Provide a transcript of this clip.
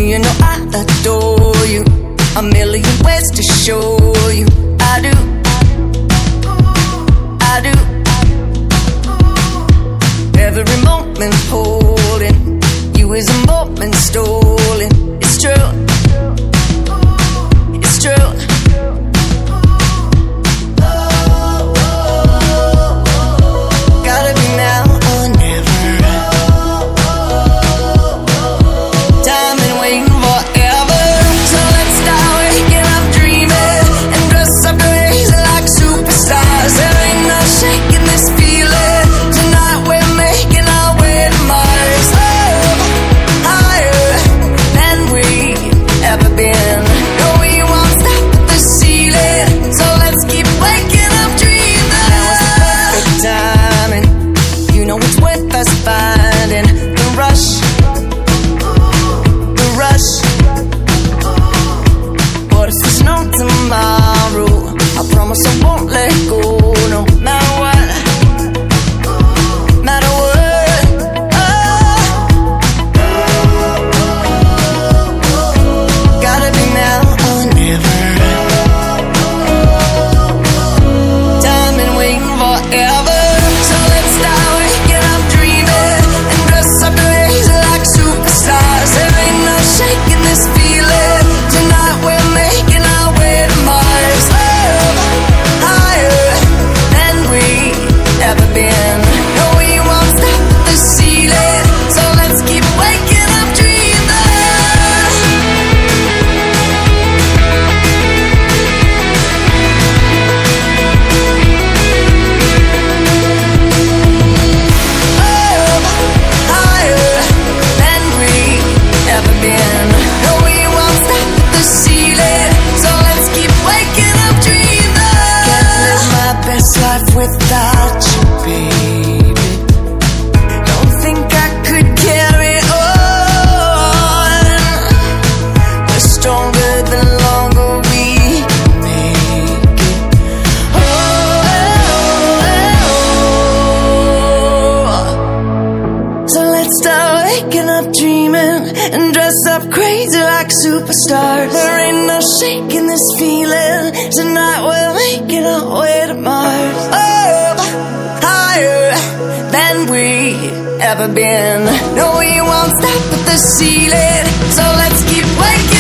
you know I adore you. A million ways to show you I do, I do. Every moment holding you is a moment stolen. It's true, it's true. Gotta be now or never. Time been waiting forever. So let's start waking up dreaming and dress up crazy like superstars. There ain't no shaking this feeling. Tonight we're making our way to Mars. Oh, higher than we've ever been. No, we won't stop at the ceiling. So let's keep waking up dreaming. Now is the perfect timing. You know it's worth us finding the rush, the rush. What if there's no tomorrow? I promise I won't let go, no matter what, matter what. Gotta be now or never. Time been waiting forever. So let's start waking up dreaming and dress up crazy like superstars. There ain't no shaking this feeling. Tonight we're making our way to Mars. Oh, higher than we've ever been. No, we won't stop at the ceiling. So let's keep waking up dreaming. Oh, higher than we've ever been. No, we won't stop at the ceiling. So let's keep waking up dreaming. Can't live my best life without you, baby. Don't think I could carry on. We're stronger the longer we make it. Oh, so let's start waking up dreaming and dress up crazy like superstars. There ain't no shaking this feeling. Tonight we're making our way to Mars. Oh, higher than we've ever been. No, we won't stop at the ceiling. So let's keep waking